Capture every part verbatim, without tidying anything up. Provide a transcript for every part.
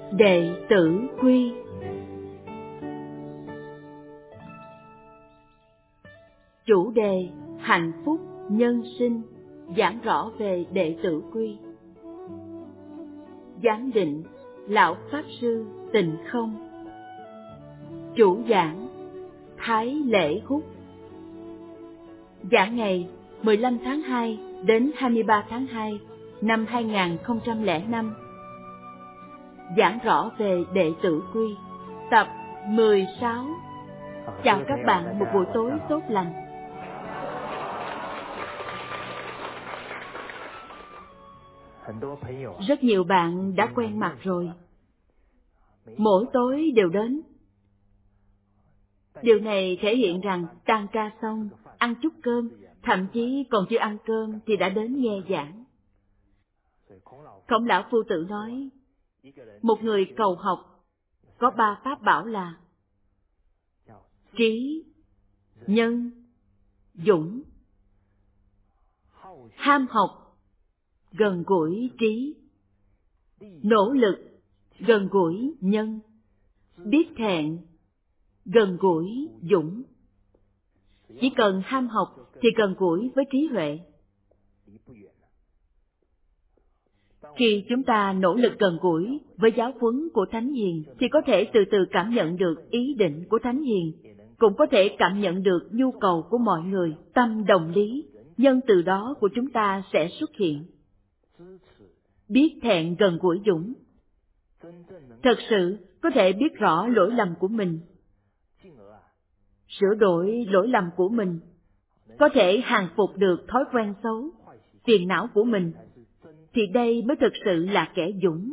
Đệ tử quy. Chủ đề hạnh phúc nhân sinh, giảng rõ về đệ tử quy. Giám định Lão Pháp Sư Tịnh Không. Chủ giảng Thái Lễ Húc. Giảng ngày mười lăm tháng hai đến hai mươi ba tháng hai năm hai nghìn không trăm lẻ năm. Giảng rõ về đệ tử quy, tập mười sáu. Chào các bạn một buổi tối tốt lành. Rất nhiều bạn đã quen mặt rồi, mỗi tối đều đến. Điều này thể hiện rằng tan ca xong, ăn chút cơm, thậm chí còn chưa ăn cơm thì đã đến nghe giảng. Khổng Lão Phu Tử nói, một người cầu học có ba pháp bảo là trí, nhân, dũng. Ham học, gần gũi trí; nỗ lực, gần gũi nhân; biết thẹn, gần gũi dũng. Chỉ cần ham học thì gần gũi với trí huệ. Khi chúng ta nỗ lực gần gũi với giáo huấn của Thánh Hiền thì có thể từ từ cảm nhận được ý định của Thánh Hiền, cũng có thể cảm nhận được nhu cầu của mọi người, tâm đồng lý, nhân từ đó của chúng ta sẽ xuất hiện. Biết thẹn gần gũi dũng. Thật sự có thể biết rõ lỗi lầm của mình, sửa đổi lỗi lầm của mình, có thể hàng phục được thói quen xấu, phiền não của mình, thì đây mới thực sự là kẻ dũng.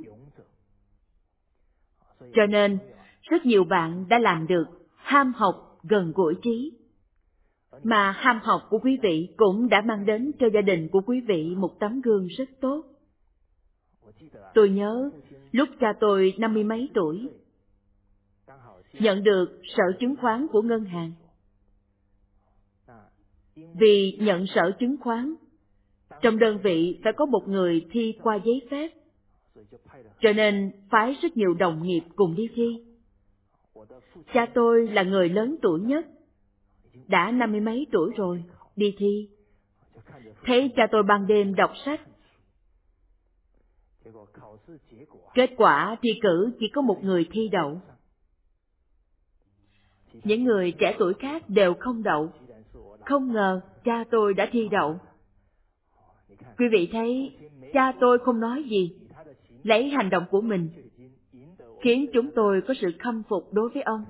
Cho nên, rất nhiều bạn đã làm được ham học gần gũi trí. Mà ham học của quý vị cũng đã mang đến cho gia đình của quý vị một tấm gương rất tốt. Tôi nhớ, lúc cha tôi năm mươi mấy tuổi, nhận được sở chứng khoán của ngân hàng. Vì nhận sở chứng khoán, trong đơn vị phải có một người thi qua giấy phép, cho nên phái rất nhiều đồng nghiệp cùng đi thi. Cha tôi là người lớn tuổi nhất, đã năm mươi mấy tuổi rồi, đi thi. Thấy cha tôi ban đêm đọc sách. Kết quả thi cử chỉ có một người thi đậu. Những người trẻ tuổi khác đều không đậu. Không ngờ cha tôi đã thi đậu. Quý vị thấy, cha tôi không nói gì, lấy hành động của mình khiến chúng tôi có sự khâm phục đối với ông.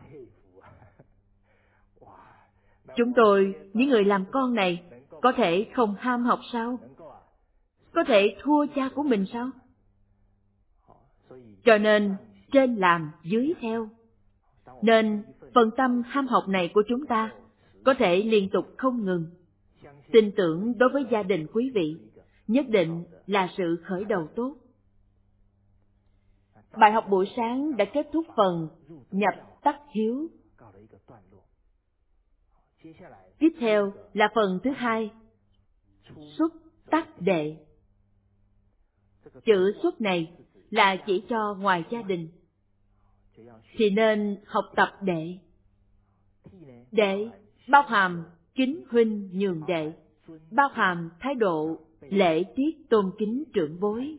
Chúng tôi, những người làm con này, có thể không ham học sao? Có thể thua cha của mình sao? Cho nên, trên làm, dưới theo. Nên, phần tâm ham học này của chúng ta có thể liên tục không ngừng. Tin tưởng đối với gia đình quý vị, nhất định là sự khởi đầu tốt. Bài học buổi sáng đã kết thúc phần nhập tắc hiếu. Tiếp theo là phần thứ hai, xuất tắc đệ. Chữ xuất này là chỉ cho ngoài gia đình, thì nên học tập đệ. Đệ bao hàm kính huynh nhường đệ, bao hàm thái độ lễ tiết tôn kính trưởng bối.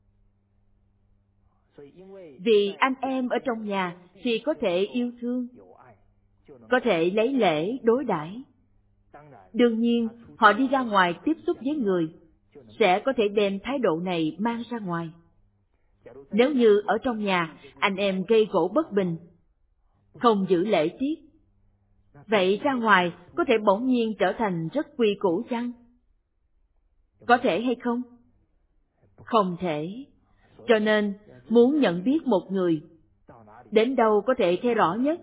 Vì anh em ở trong nhà thì có thể yêu thương, có thể lấy lễ đối đãi. Đương nhiên, họ đi ra ngoài tiếp xúc với người, sẽ có thể đem thái độ này mang ra ngoài. Nếu như ở trong nhà, anh em gây gổ bất bình, không giữ lễ tiết, vậy ra ngoài có thể bỗng nhiên trở thành rất quy củ chăng? Có thể hay không? Không thể. Cho nên, muốn nhận biết một người, đến đâu có thể thấy rõ nhất?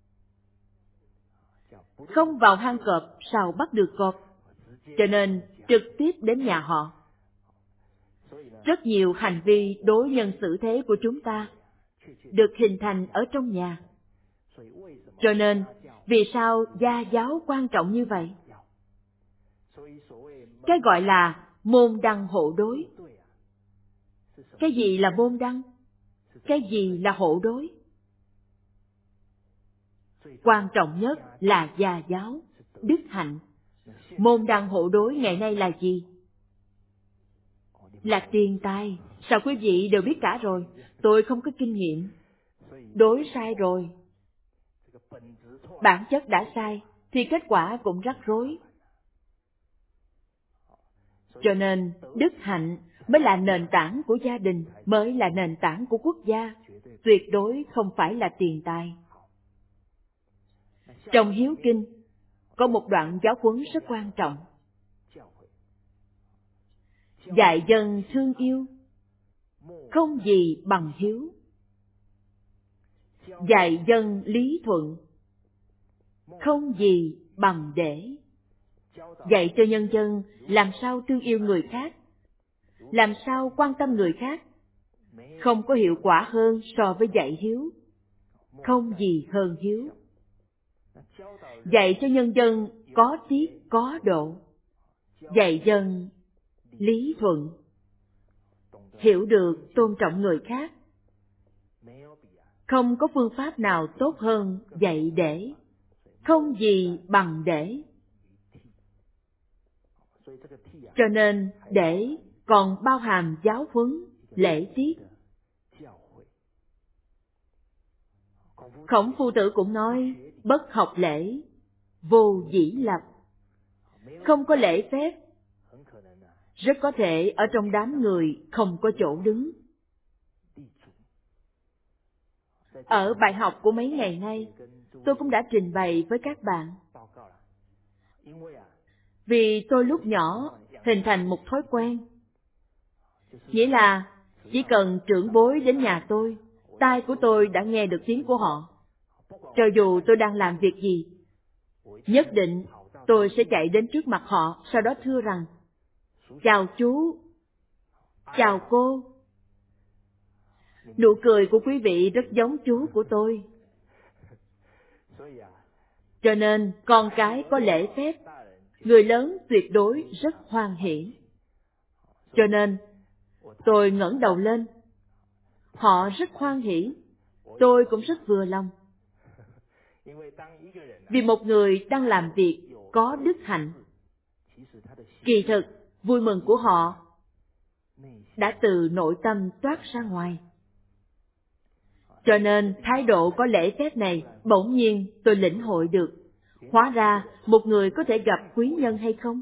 Không vào hang cọp sao bắt được cọp, cho nên trực tiếp đến nhà họ. Rất nhiều hành vi đối nhân xử thế của chúng ta được hình thành ở trong nhà. Cho nên, vì sao gia giáo quan trọng như vậy? Cái gọi là môn đăng hộ đối. Cái gì là môn đăng? Cái gì là hộ đối? Quan trọng nhất là gia giáo, đức hạnh. Môn đăng hộ đối ngày nay là gì? Là tiền tài. Sao quý vị đều biết cả rồi? Tôi không có kinh nghiệm. Đối sai rồi. Bản chất đã sai, thì kết quả cũng rắc rối. Cho nên, đức hạnh mới là nền tảng của gia đình, mới là nền tảng của quốc gia. Tuyệt đối không phải là tiền tài. Trong Hiếu Kinh, có một đoạn giáo huấn rất quan trọng. Dạy dân thương yêu, không gì bằng hiếu. Dạy dân lý thuận, không gì bằng để. Dạy cho nhân dân làm sao thương yêu người khác, làm sao quan tâm người khác, không có hiệu quả hơn so với dạy hiếu. Không gì hơn hiếu. Dạy cho nhân dân có tiết có độ. Dạy dân lý thuận, hiểu được tôn trọng người khác. Không có phương pháp nào tốt hơn dạy để. Không gì bằng để. Cho nên để còn bao hàm giáo huấn, lễ tiết. Khổng Phu Tử cũng nói, bất học lễ, vô dĩ lập. Không có lễ phép, rất có thể ở trong đám người không có chỗ đứng. Ở bài học của mấy ngày nay, tôi cũng đã trình bày với các bạn. Vì tôi lúc nhỏ hình thành một thói quen. Nghĩa là chỉ cần trưởng bối đến nhà tôi, tai của tôi đã nghe được tiếng của họ. Cho dù tôi đang làm việc gì, nhất định tôi sẽ chạy đến trước mặt họ, sau đó thưa rằng, chào chú, chào cô. Nụ cười của quý vị rất giống chú của tôi. Cho nên, con cái có lễ phép, người lớn tuyệt đối rất hoan hỉ. Cho nên, tôi ngẩng đầu lên, họ rất hoan hỉ, tôi cũng rất vừa lòng. Vì một người đang làm việc có đức hạnh, kỳ thực, vui mừng của họ đã từ nội tâm toát ra ngoài. Cho nên, thái độ có lễ phép này, bỗng nhiên tôi lĩnh hội được. Hóa ra, một người có thể gặp quý nhân hay không?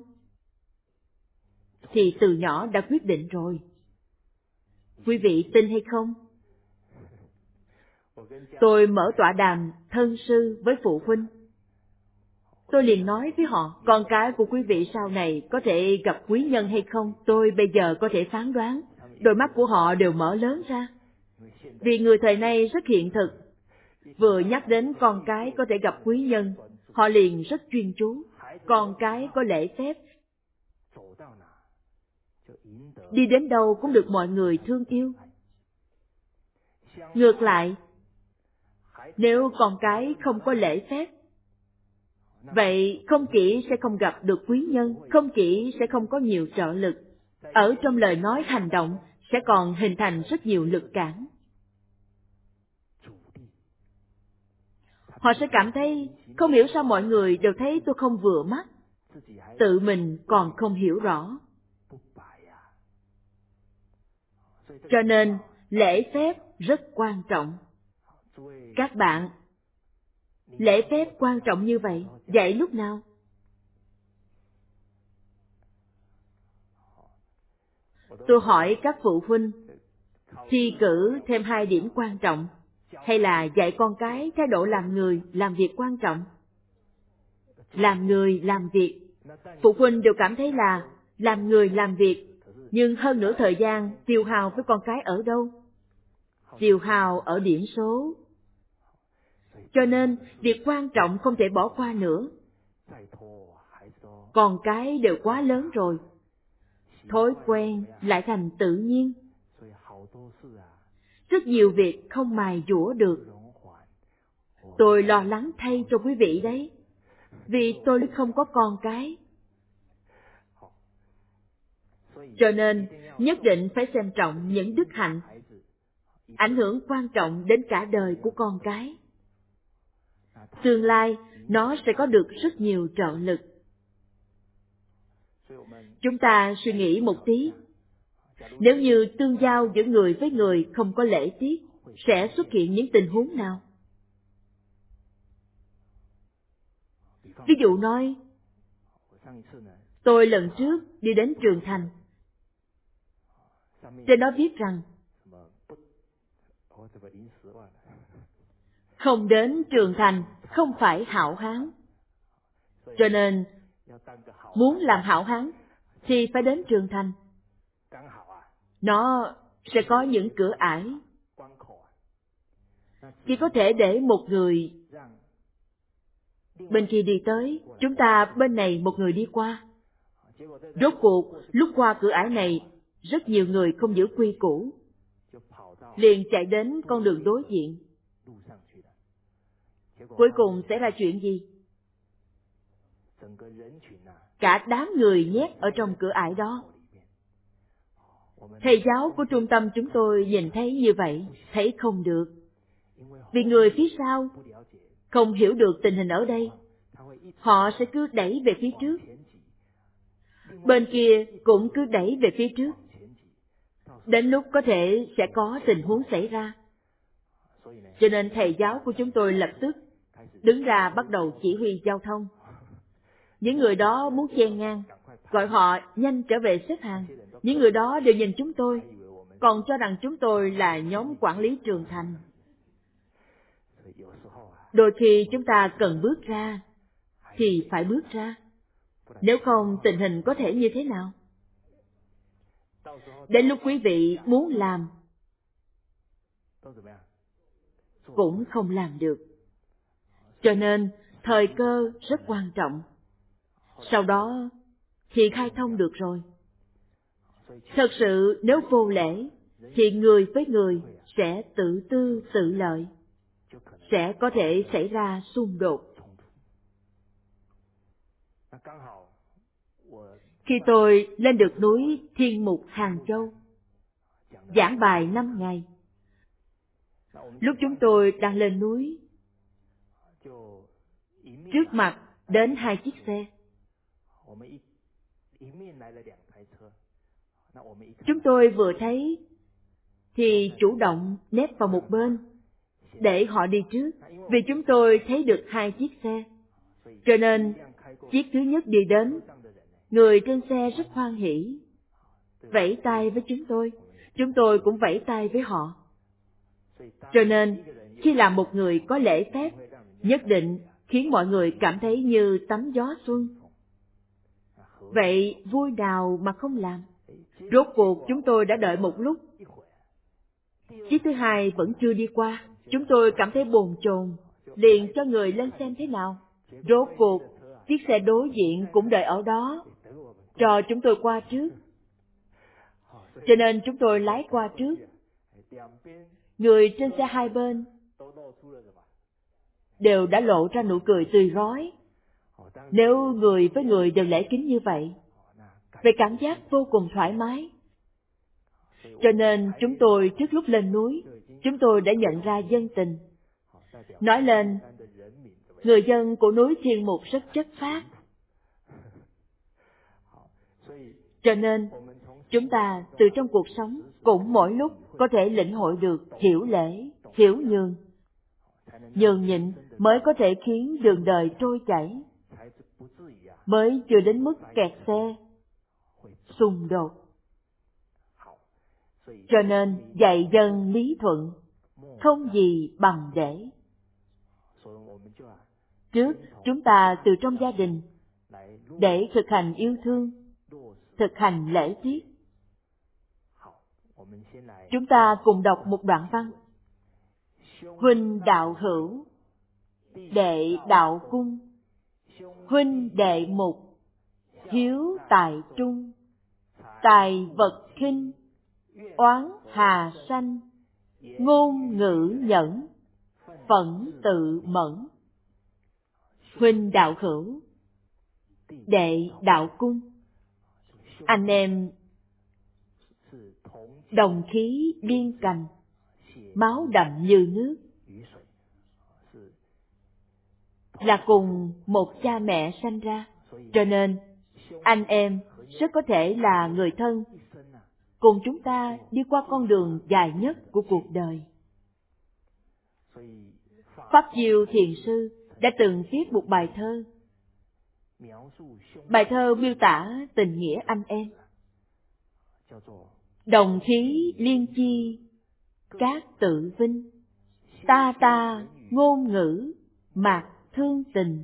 Thì từ nhỏ đã quyết định rồi. Quý vị tin hay không? Tôi mở tọa đàm thân sư với phụ huynh. Tôi liền nói với họ, con cái của quý vị sau này có thể gặp quý nhân hay không? Tôi bây giờ có thể phán đoán. Đôi mắt của họ đều mở lớn ra. Vì người thời nay rất hiện thực. Vừa nhắc đến con cái có thể gặp quý nhân, họ liền rất chuyên chú. Con cái có lễ phép, đi đến đâu cũng được mọi người thương yêu. Ngược lại, nếu con cái không có lễ phép, vậy không chỉ sẽ không gặp được quý nhân, không chỉ sẽ không có nhiều trợ lực, ở trong lời nói hành động sẽ còn hình thành rất nhiều lực cản. Họ sẽ cảm thấy, không hiểu sao mọi người đều thấy tôi không vừa mắt, tự mình còn không hiểu rõ. Cho nên, lễ phép rất quan trọng. Các bạn, lễ phép quan trọng như vậy, dạy lúc nào? Tôi hỏi các phụ huynh, thi cử thêm hai điểm quan trọng, hay là dạy con cái thái độ làm người, làm việc quan trọng? Làm người, làm việc. Phụ huynh đều cảm thấy là làm người, làm việc, nhưng hơn nửa thời gian tiêu hao với con cái ở đâu? Tiêu hao ở điểm số. Cho nên, việc quan trọng không thể bỏ qua nữa. Con cái đều quá lớn rồi. Thói quen lại thành tự nhiên. Rất nhiều việc không mài dũa được. Tôi lo lắng thay cho quý vị đấy. Vì tôi không có con cái. Cho nên, nhất định phải xem trọng những đức hạnh. ảnh hưởng quan trọng đến cả đời của con cái. Tương lai, nó sẽ có được rất nhiều trợ lực. Chúng ta suy nghĩ một tí. Nếu như tương giao giữa người với người không có lễ tiết, sẽ xuất hiện những tình huống nào? Ví dụ nói, tôi lần trước đi đến Trường Thành. Trên đó viết rằng, không đến Trường Thành không phải hảo hán. Cho nên, muốn làm hảo hán thì phải đến Trường Thành. Nó sẽ có những cửa ải. Chỉ có thể để một người bên kia đi tới, chúng ta bên này một người đi qua. Rốt cuộc, lúc qua cửa ải này, rất nhiều người không giữ quy củ, liền chạy đến con đường đối diện. Cuối cùng sẽ ra chuyện gì? Cả đám người nhét ở trong cửa ải đó. Thầy giáo của trung tâm chúng tôi nhìn thấy như vậy, thấy không được. Vì người phía sau không hiểu được tình hình ở đây, họ sẽ cứ đẩy về phía trước. Bên kia cũng cứ đẩy về phía trước. Đến lúc có thể sẽ có tình huống xảy ra. Cho nên thầy giáo của chúng tôi lập tức đứng ra bắt đầu chỉ huy giao thông. Những người đó muốn chen ngang, gọi họ nhanh trở về xếp hàng. Những người đó đều nhìn chúng tôi, còn cho rằng chúng tôi là nhóm quản lý Trường Thành. Đôi khi chúng ta cần bước ra, thì phải bước ra. Nếu không, tình hình có thể như thế nào? Đến lúc quý vị muốn làm, cũng không làm được. Cho nên, thời cơ rất quan trọng. Sau đó, thì khai thông được rồi. Thật sự, nếu vô lễ, thì người với người sẽ tự tư tự lợi, sẽ có thể xảy ra xung đột. Khi tôi lên được núi Thiên Mục Hàng Châu, giảng bài năm ngày. Lúc chúng tôi đang lên núi, trước mặt đến hai chiếc xe. Chúng tôi vừa thấy, thì chủ động nép vào một bên, để họ đi trước, vì chúng tôi thấy được hai chiếc xe. Cho nên, chiếc thứ nhất đi đến, người trên xe rất hoan hỉ, vẫy tay với chúng tôi, chúng tôi cũng vẫy tay với họ. Cho nên, khi làm một người có lễ phép, nhất định khiến mọi người cảm thấy như tắm gió xuân. Vậy vui nào mà không làm? Rốt cuộc chúng tôi đã đợi một lúc. Chiếc thứ hai vẫn chưa đi qua, chúng tôi cảm thấy bồn chồn, liền cho người lên xem thế nào. Rốt cuộc, chiếc xe đối diện cũng đợi ở đó, cho chúng tôi qua trước. Cho nên chúng tôi lái qua trước. Người trên xe hai bên đều đã lộ ra nụ cười tươi rói. Nếu người với người đều lễ kính như vậy, về cảm giác vô cùng thoải mái. Cho nên chúng tôi trước lúc lên núi, chúng tôi đã nhận ra dân tình. Nói lên, người dân của núi Thiên Mục rất chất phác. Cho nên, chúng ta từ trong cuộc sống cũng mỗi lúc có thể lĩnh hội được hiểu lễ, hiểu nhường. Nhường nhịn mới có thể khiến đường đời trôi chảy, mới chưa đến mức kẹt xe, xung đột. Cho nên dạy dân lý thuận, không gì bằng để. Trước, chúng ta từ trong gia đình, để thực hành yêu thương, thực hành lễ tiết. Chúng ta cùng đọc một đoạn văn. Huynh đạo hữu, đệ đạo cung, huynh đệ mục, hiếu tài trung, tài vật khinh, oán hà sanh, ngôn ngữ nhẫn, phẫn tự mẫn. Huynh đạo hữu, đệ đạo cung, anh em đồng khí biên cành, máu đậm như nước, là cùng một cha mẹ sanh ra. Cho nên, anh em rất có thể là người thân, cùng chúng ta đi qua con đường dài nhất của cuộc đời. Pháp Diêu Thiền Sư đã từng viết một bài thơ. Bài thơ miêu tả tình nghĩa anh em. Đồng khí liên chi, các tự vinh, ta ta ngôn ngữ, mạc thương tình.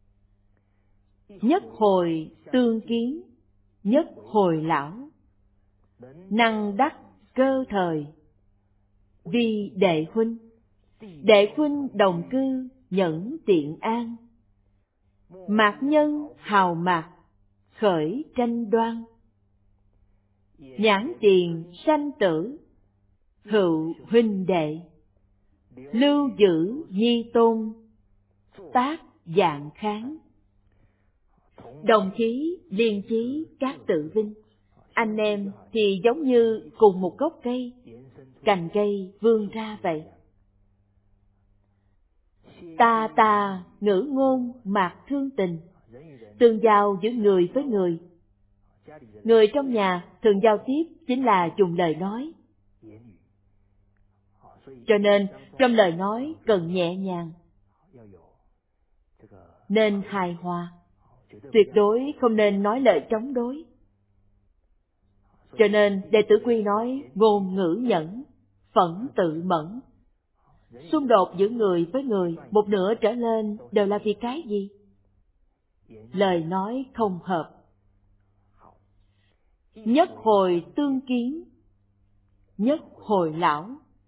Nhất hồi tương kiến, nhất hồi lão, năng đắc cơ thời, vì đệ huynh. Đệ huynh đồng cư, nhẫn tiện an, mạc nhân hào mạc, khởi tranh đoan. Nhãn tiền sanh tử, hữu huynh đệ, lưu giữ nhi tôn, tác dạng kháng. Đồng khí liên chí, các tự vinh. Anh em thì giống như cùng một gốc cây, cành cây vươn ra vậy. Ta ta ngữ ngôn mạc thương tình, tương giao giữa người với người. Người trong nhà thường giao tiếp chính là dùng lời nói. Cho nên trong lời nói cần nhẹ nhàng, nên hài hòa, tuyệt đối không nên nói lời chống đối. Cho nên Đệ tử Quy nói ngôn ngữ nhẫn, phẫn tự mẫn. Xung đột giữa người với người, một nửa trở lên đều là vì cái gì? Lời nói không hợp. Nhất hồi tương kiến, nhất hồi lão.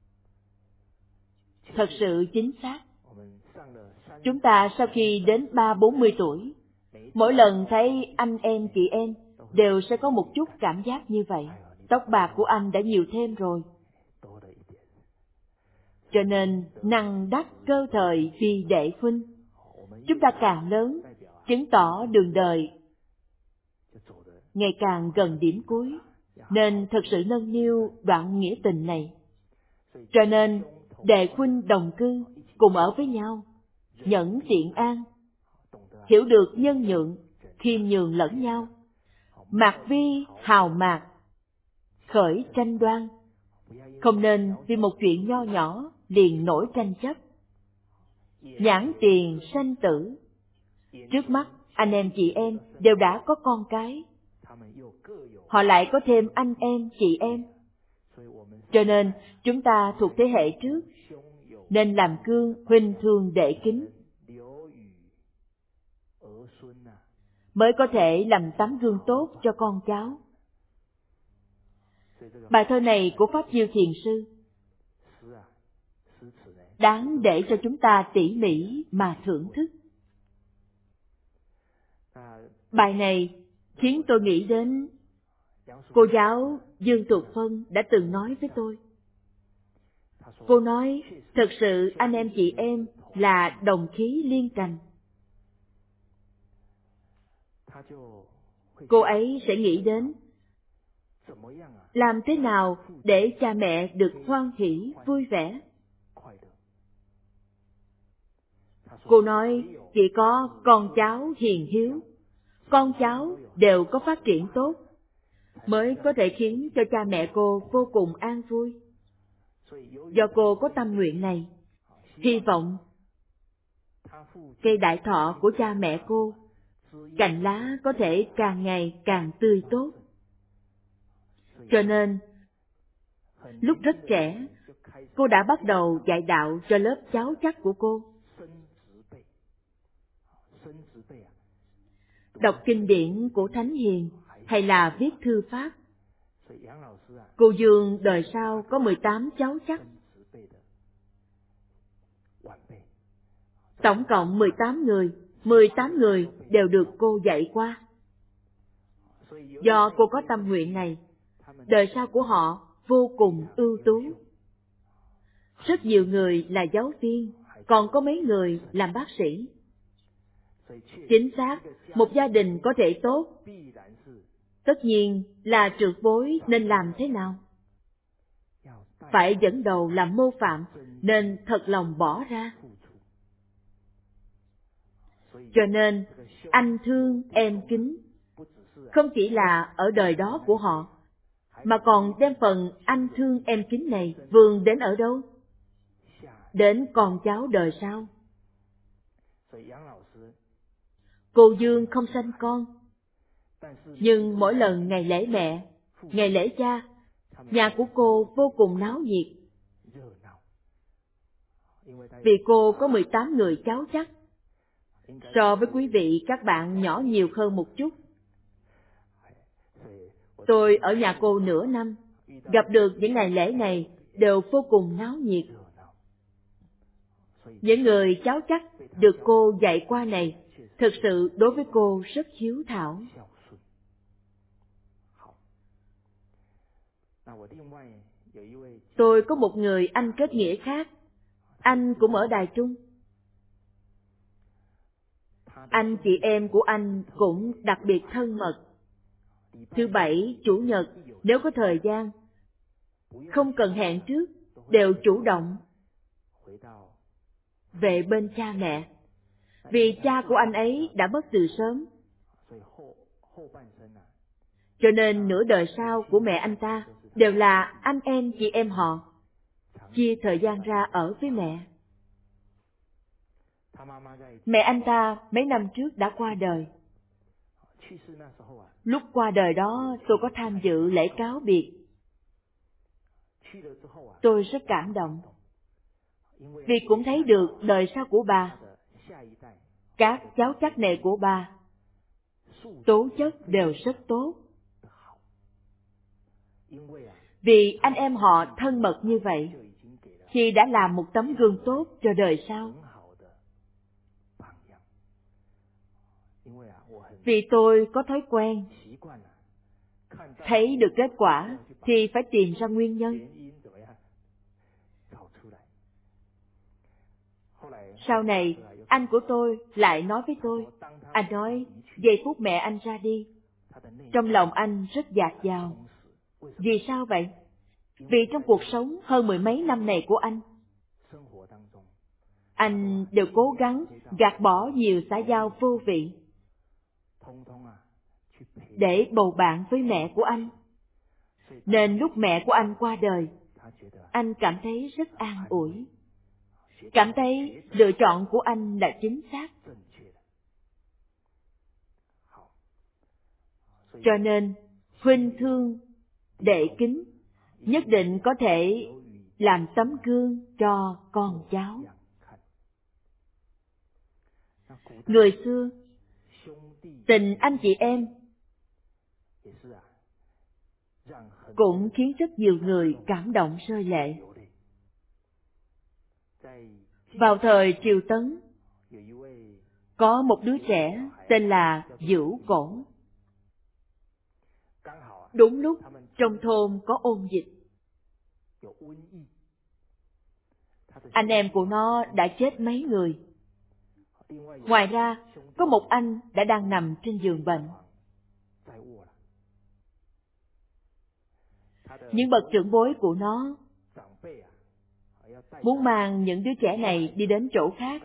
Thật sự chính xác. Chúng ta sau khi đến ba bốn mươi tuổi, mỗi lần thấy anh em chị em đều sẽ có một chút cảm giác như vậy. Tóc bạc của anh đã nhiều thêm rồi. Cho nên năng đắc cơ thời vì đệ huynh. Chúng ta càng lớn, chứng tỏ đường đời ngày càng gần điểm cuối, nên thật sự nâng niu đoạn nghĩa tình này. Cho nên đệ huynh đồng cư, cùng ở với nhau, nhẫn tiện an, hiểu được nhân nhượng, khiêm nhường lẫn nhau, mạc vi hào mạc, khởi tranh đoan. Không nên vì một chuyện nho nhỏ liền nổi tranh chấp. Nhãn tiền sanh tử. Trước mắt anh em chị em đều đã có con cái, họ lại có thêm anh em chị em. Cho nên chúng ta thuộc thế hệ trước, nên làm gương huynh thương đệ kính, mới có thể làm tấm gương tốt cho con cháu. Bài thơ này của Pháp Diêu Thiền Sư đáng để cho chúng ta tỉ mỉ mà thưởng thức. Bài này khiến tôi nghĩ đến cô giáo Dương Tục Phân đã từng nói với tôi. Cô nói, thật sự anh em chị em là đồng khí liên cành. Cô ấy sẽ nghĩ đến làm thế nào để cha mẹ được hoan hỷ, vui vẻ. Cô nói, chỉ có con cháu hiền hiếu, con cháu đều có phát triển tốt, mới có thể khiến cho cha mẹ cô vô cùng an vui. Do cô có tâm nguyện này, hy vọng cây đại thọ của cha mẹ cô, cành lá có thể càng ngày càng tươi tốt. Cho nên, lúc rất trẻ, cô đã bắt đầu dạy đạo cho lớp cháu chắc của cô. Đọc kinh điển của Thánh Hiền hay là viết thư pháp. Cô Dương đời sau có mười tám cháu chắc. Tổng cộng mười tám người, mười tám người đều được cô dạy qua. Do cô có tâm nguyện này, đời sau của họ vô cùng ưu tú. Rất nhiều người là giáo viên, còn có mấy người làm bác sĩ. Chính xác, một gia đình có thể tốt, tất nhiên là trưởng bối nên làm thế nào? phải dẫn đầu làm mô phạm, nên thật lòng bỏ ra. Cho nên, anh thương em kính, không chỉ là ở đời đó của họ, mà còn đem phần anh thương em kính này vươn đến ở đâu? Đến con cháu đời sau. Cô Dương không sanh con, nhưng mỗi lần ngày lễ mẹ, ngày lễ cha, nhà của cô vô cùng náo nhiệt. Vì cô có mười tám người cháu chắc, so với quý vị các bạn nhỏ nhiều hơn một chút. Tôi ở nhà cô nửa năm, gặp được những ngày lễ này đều vô cùng náo nhiệt. Những người cháu chắc được cô dạy qua này, thực sự đối với cô rất hiếu thảo. Tôi có một người anh kết nghĩa khác, anh cũng ở Đài Trung. Anh chị em của anh cũng đặc biệt thân mật. Thứ Bảy, Chủ nhật, nếu có thời gian, không cần hẹn trước, đều chủ động về bên cha mẹ. Vì cha của anh ấy đã mất từ sớm, cho nên nửa đời sau của mẹ anh ta đều là anh em chị em họ, chia thời gian ra ở với mẹ. Mẹ anh ta mấy năm trước đã qua đời. Lúc qua đời đó tôi có tham dự lễ cáo biệt. Tôi rất cảm động, vì cũng thấy được đời sau của bà, các cháu chắc nề của bà, tố chất đều rất tốt. Vì anh em họ thân mật như vậy, thì đã làm một tấm gương tốt cho đời sau. Vì tôi có thói quen, thấy được kết quả thì phải tìm ra nguyên nhân. Sau này, anh của tôi lại nói với tôi, anh nói, giây phút mẹ anh ra đi, trong lòng anh rất dạt dào. Vì sao vậy? Vì trong cuộc sống hơn mười mấy năm này của anh, anh đều cố gắng gạt bỏ nhiều xã giao vô vị, để bầu bạn với mẹ của anh. Nên lúc mẹ của anh qua đời, anh cảm thấy rất an ủi, cảm thấy lựa chọn của anh là chính xác. Cho nên, huynh thương, đệ kính, nhất định có thể làm tấm gương cho con cháu. Người xưa, tình anh chị em cũng khiến rất nhiều người cảm động rơi lệ. Vào thời Triều Tấn, có một đứa trẻ tên là Dữu Cổ. Đúng lúc trong thôn có ôn dịch, anh em của nó đã chết mấy người. Ngoài ra, có một anh đã đang nằm trên giường bệnh. Những bậc trưởng bối của nó muốn mang những đứa trẻ này đi đến chỗ khác,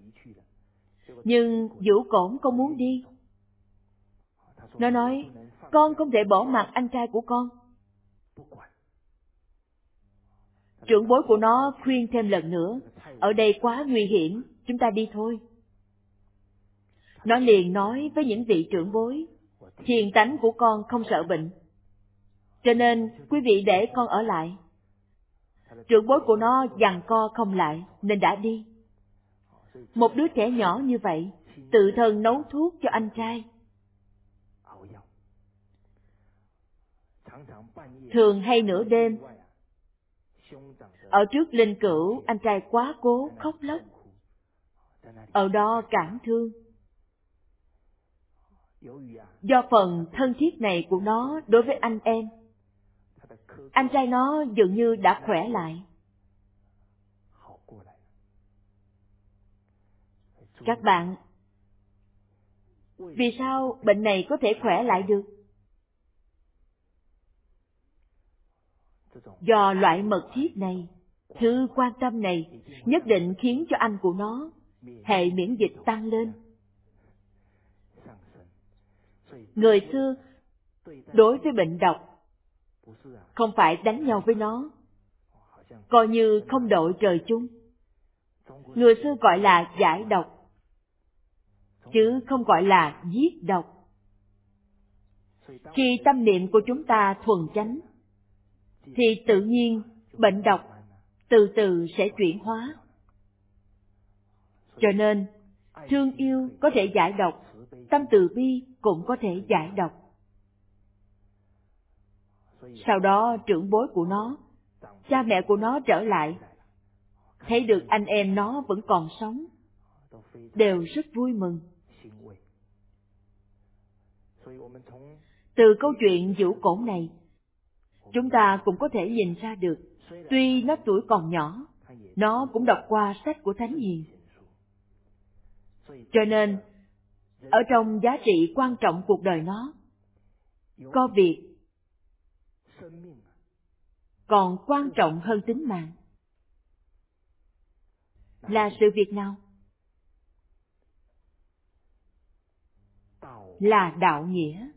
nhưng Vũ Cổn không muốn đi. Nó nói, con không thể bỏ mặc anh trai của con. Trưởng bối của nó khuyên thêm lần nữa, ở đây quá nguy hiểm, chúng ta đi thôi. Nó liền nói với những vị trưởng bối, hiền tánh của con không sợ bệnh, cho nên quý vị để con ở lại. Trưởng bối của nó giằng co không lại, nên đã đi. Một đứa trẻ nhỏ như vậy, tự thân nấu thuốc cho anh trai. Thường hay nửa đêm, ở trước linh cữu, anh trai quá cố khóc lóc, ở đó cảm thương. Do phần thân thiết này của nó đối với anh em, anh trai nó dường như đã khỏe lại. Các bạn, vì sao bệnh này có thể khỏe lại được? do loại mật thiết này, thứ quan tâm này, nhất định khiến cho anh của nó hệ miễn dịch tăng lên. Người xưa đối với bệnh độc không phải đánh nhau với nó, coi như không đội trời chung. Người xưa gọi là giải độc, chứ không gọi là giết độc. Khi tâm niệm của chúng ta thuần chánh, thì tự nhiên bệnh độc từ từ sẽ chuyển hóa. Cho nên, thương yêu có thể giải độc, tâm từ bi cũng có thể giải độc. Sau đó trưởng bối của nó, cha mẹ của nó trở lại, thấy được anh em nó vẫn còn sống, đều rất vui mừng. Từ câu chuyện Vũ Cổn này, chúng ta cũng có thể nhìn ra được, tuy nó tuổi còn nhỏ, nó cũng đọc qua sách của Thánh Hiền. Cho nên, ở trong giá trị quan trọng cuộc đời nó, có việc còn quan trọng hơn tính mạng. Là sự việc nào? Là đạo nghĩa.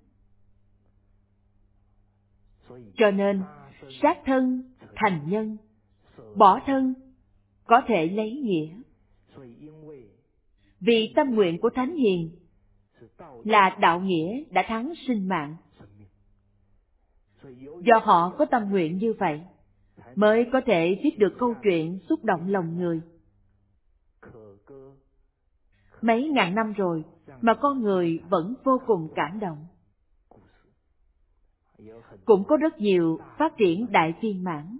Cho nên, sát thân thành nhân, bỏ thân có thể lấy nghĩa. Vì tâm nguyện của Thánh Hiền là đạo nghĩa đã thắng sinh mạng. Do họ có tâm nguyện như vậy, mới có thể viết được câu chuyện xúc động lòng người. Mấy ngàn năm rồi mà con người vẫn vô cùng cảm động. Cũng có rất nhiều phát triển đại viên mãn.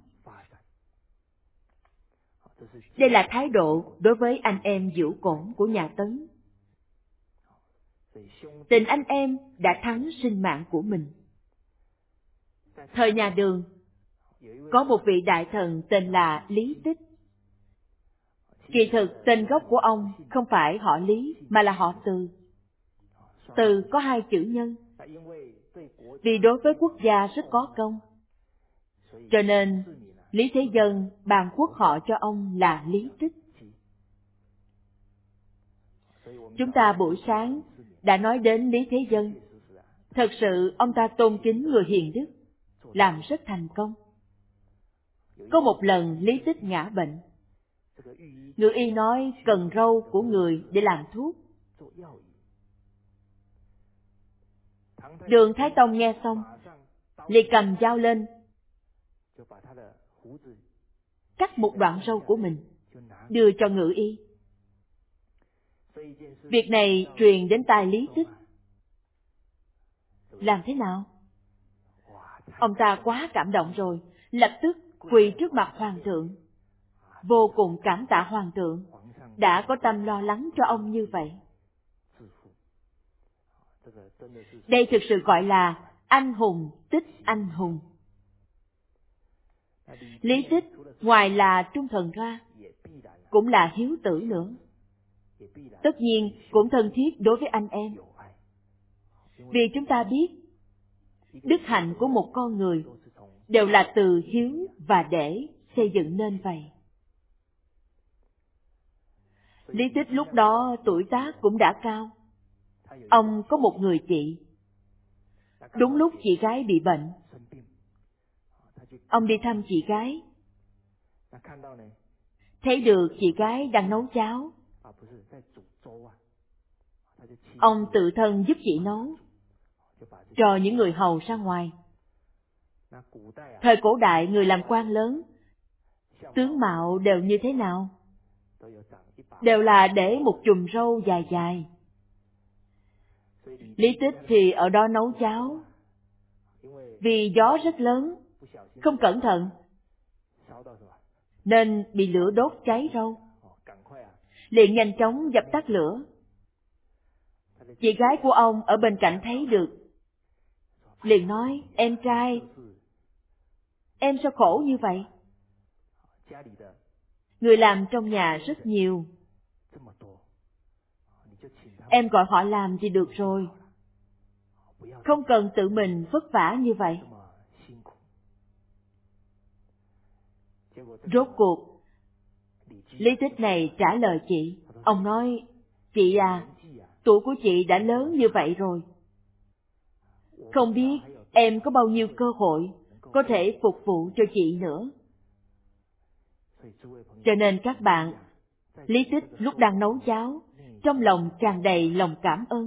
Đây là thái độ đối với anh em Vũ Cổn của nhà Tấn. Tình anh em đã thắng sinh mạng của mình. Thời nhà Đường, có một vị đại thần tên là Lý Tích. Kỳ thực tên gốc của ông không phải họ Lý, mà là họ Từ. Từ có hai chữ nhân. Vì đối với quốc gia rất có công, cho nên Lý Thế Dân ban quốc họ cho ông là Lý Tích. Chúng ta buổi sáng đã nói đến Lý Thế Dân. Thật sự ông ta tôn kính người hiền đức, làm rất thành công. Có một lần Lý Tích ngã bệnh, ngự y nói cần râu của người để làm thuốc. Đường Thái Tông nghe xong, liền cầm dao lên, cắt một đoạn râu của mình, đưa cho ngự y. Việc này truyền đến tai Lý Tích. Làm thế nào? Ông ta quá cảm động rồi, lập tức quỳ trước mặt hoàng thượng, vô cùng cảm tạ hoàng thượng đã có tâm lo lắng cho ông như vậy. Đây thực sự gọi là anh hùng tích anh hùng. Lý Tích ngoài là trung thần ra, cũng là hiếu tử nữa. Tất nhiên cũng thân thiết đối với anh em. Vì chúng ta biết, đức hạnh của một con người đều là từ hiếu và để xây dựng nên vậy. Lý Tích lúc đó tuổi tác cũng đã cao. Ông có một người chị. Đúng lúc chị gái bị bệnh, ông đi thăm chị gái. Thấy được chị gái đang nấu cháo, ông tự thân giúp chị nấu, cho những người hầu ra ngoài. Thời cổ đại người làm quan lớn, tướng mạo đều như thế nào? Đều là để một chùm râu dài dài. Lý Tích thì ở đó nấu cháo. Vì gió rất lớn, không cẩn thận, nên bị lửa đốt cháy râu. Liền nhanh chóng dập tắt lửa. Chị gái của ông ở bên cạnh thấy được, liền nói, em trai, em sao khổ như vậy? Người làm trong nhà rất nhiều, em gọi họ làm thì được rồi, không cần tự mình vất vả như vậy. Rốt cuộc, Lý Tích này trả lời chị. Ông nói, chị à, tuổi của chị đã lớn như vậy rồi. Không biết em có bao nhiêu cơ hội có thể phục vụ cho chị nữa. Cho nên các bạn, Lý Tích lúc đang nấu cháo, trong lòng tràn đầy lòng cảm ơn.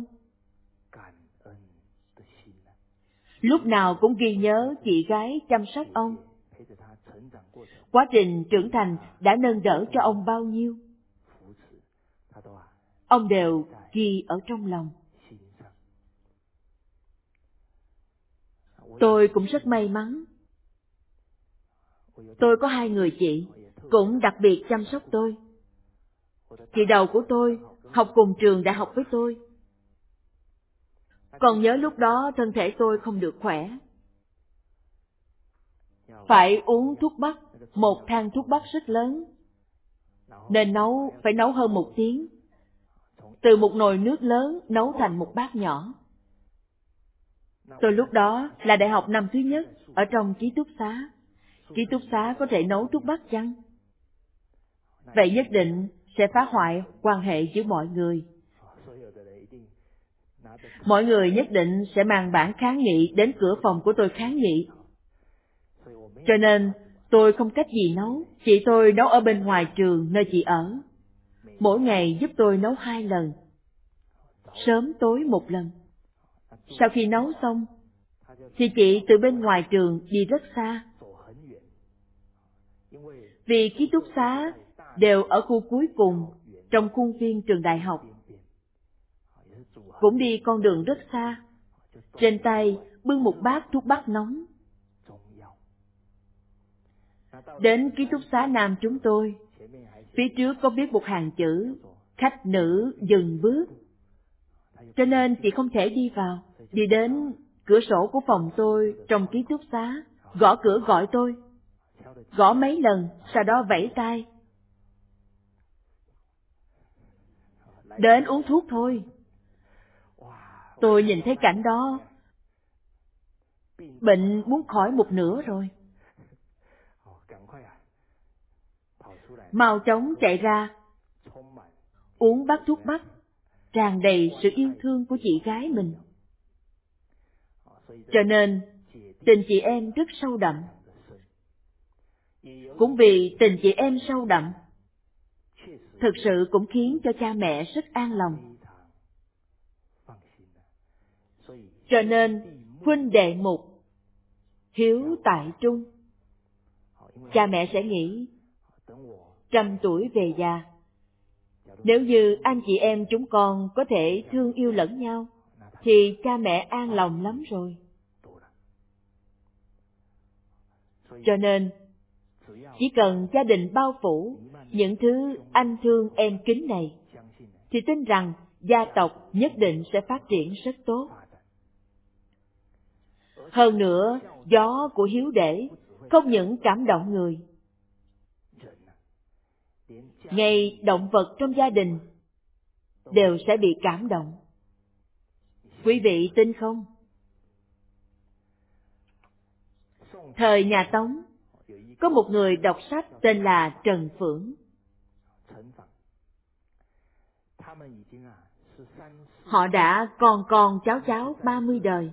Lúc nào cũng ghi nhớ chị gái chăm sóc ông. Quá trình trưởng thành đã nâng đỡ cho ông bao nhiêu, ông đều ghi ở trong lòng. Tôi cũng rất may mắn. Tôi có hai người chị, cũng đặc biệt chăm sóc tôi. Chị đầu của tôi học cùng trường đại học với tôi. Còn nhớ lúc đó thân thể tôi không được khỏe. Phải uống thuốc bắc, một thang thuốc bắc rất lớn. Nên nấu, phải nấu hơn một tiếng. Từ một nồi nước lớn nấu thành một bát nhỏ. Tôi lúc đó là đại học năm thứ nhất ở trong ký túc xá. Ký túc xá có thể nấu thuốc bắc chăng? Vậy nhất định sẽ phá hoại quan hệ giữa mọi người. Mọi người nhất định sẽ mang bản kháng nghị đến cửa phòng của tôi kháng nghị. Cho nên tôi không cách gì nấu. Chị tôi nấu ở bên ngoài trường nơi chị ở. Mỗi ngày giúp tôi nấu hai lần. Sớm tối một lần. Sau khi nấu xong, thì chị từ bên ngoài trường đi rất xa. Vì ký túc xá đều ở khu cuối cùng, trong khuôn viên trường đại học. Cũng đi con đường rất xa. Trên tay bưng một bát thuốc bắc nóng. Đến ký túc xá nam chúng tôi, phía trước có viết một hàng chữ, khách nữ dừng bước. Cho nên chị không thể đi vào. Đi đến cửa sổ của phòng tôi trong ký túc xá, gõ cửa gọi tôi. Gõ mấy lần, sau đó vẫy tay. Đến uống thuốc thôi. Tôi nhìn thấy cảnh đó, bệnh muốn khỏi một nửa rồi. Mau chóng chạy ra, uống bát thuốc bắc, tràn đầy sự yêu thương của chị gái mình. Cho nên, tình chị em rất sâu đậm. Cũng vì tình chị em sâu đậm, thực sự cũng khiến cho cha mẹ rất an lòng. Cho nên, huynh đệ mục, hiếu tại trung. Cha mẹ sẽ nghĩ, trăm tuổi về già, nếu như anh chị em chúng con có thể thương yêu lẫn nhau, thì cha mẹ an lòng lắm rồi. Cho nên, chỉ cần gia đình bao phủ những thứ anh thương em kính này, thì tin rằng gia tộc nhất định sẽ phát triển rất tốt. Hơn nữa, gió của hiếu đệ không những cảm động người, ngay động vật trong gia đình đều sẽ bị cảm động. Quý vị tin không? Thời nhà Tống, có một người đọc sách tên là Trần Phưởng. Họ đã con con cháu cháu ba mươi đời,